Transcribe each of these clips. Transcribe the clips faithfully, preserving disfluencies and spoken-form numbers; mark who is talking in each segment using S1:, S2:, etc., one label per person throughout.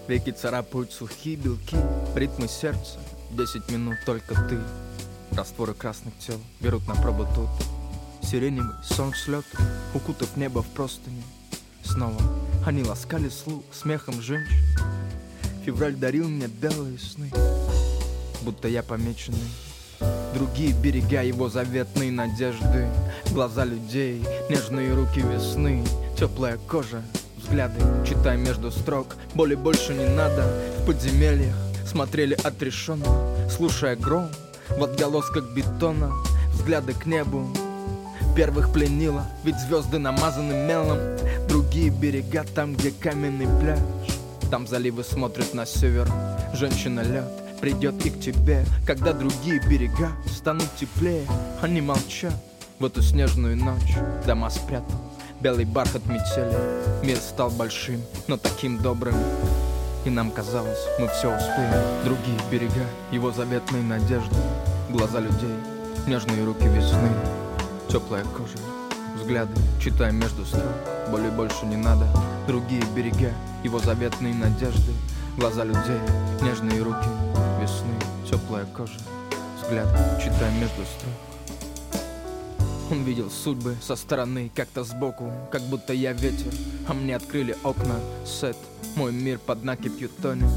S1: Веки царапают сухие белки, ритмы сердца, десять минут только ты. Растворы красных тел берут на пробу тут. Сиреневый сон слет, укутав небо в простыни. Снова они ласкали слух смехом женщин. Февраль дарил мне белые сны, будто я помеченный. Другие берега его заветные надежды. Глаза людей, нежные руки весны, теплая кожа, взгляды, читай между строк. Боли больше не надо. В подземельях смотрели отрешенно, слушая гром в отголосках бетона. Взгляды к небу первых пленило, ведь звезды намазаны мелом. Другие берега, там, где каменный пляж, там заливы смотрят на север. Женщина лед придет и к тебе, когда другие берега станут теплее. Они молчат в эту снежную ночь. Дома спрятал белый бархат метели. Мир стал большим, но таким добрым, и нам казалось, мы все успеем. Другие берега, его заветные надежды. Глаза людей, нежные руки весны, теплая кожа, взгляды, читай между строк. Боли больше не надо. Другие берега, его заветные надежды. Глаза людей, нежные руки весны, теплая кожа, взгляды, читай между строк. Он видел судьбы со стороны, как-то сбоку, как будто я ветер, а мне открыли окна. Сет, мой мир под накипью тонет.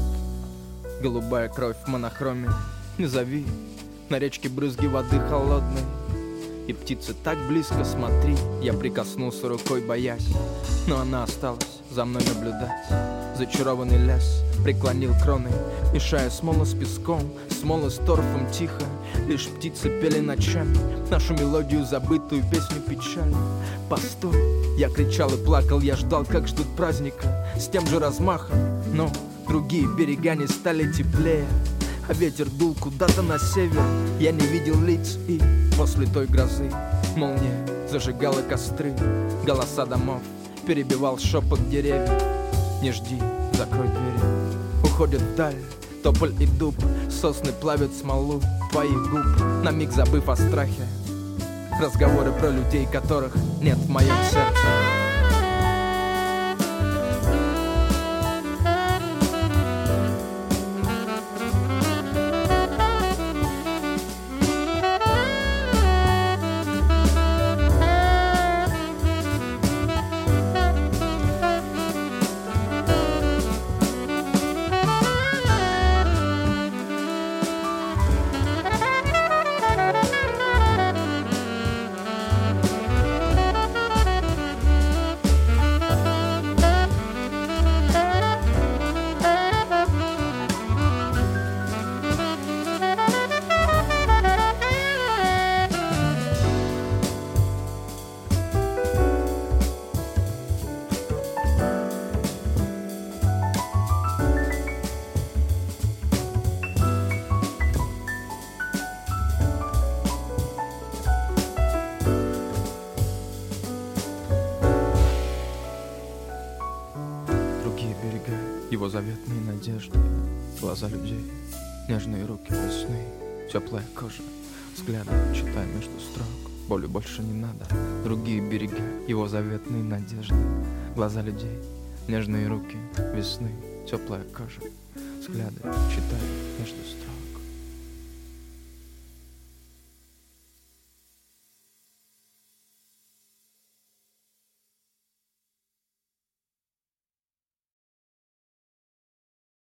S1: Голубая кровь в монохроме. Не зови, на речке брызги воды холодной. И птицы так близко, смотри. Я прикоснулся рукой, боясь, но она осталась за мной наблюдать. Зачарованный лес преклонил кроны, мешая смола с песком, смола с торфом тихо. Лишь птицы пели ночами нашу мелодию, забытую песню печали. Постой, я кричал и плакал, я ждал, как ждут праздника, с тем же размахом. Но другие берега не стали теплее, а ветер дул куда-то на север. Я не видел лиц, и после той грозы молния зажигала костры. Голоса домов перебивал шепот деревьев. Не жди, закрой двери. Уходят вдаль тополь и дуб, сосны плавят смолу твоих губ. На миг забыв о страхе, разговоры про людей, которых нет в моем сердце. Его заветные надежды, глаза людей, нежные руки весны, теплая кожа, взгляды, читай между строк. Боли больше не надо. Другие берега, его заветные надежды, глаза людей, нежные руки весны, теплая кожа, взгляды, читай между строк.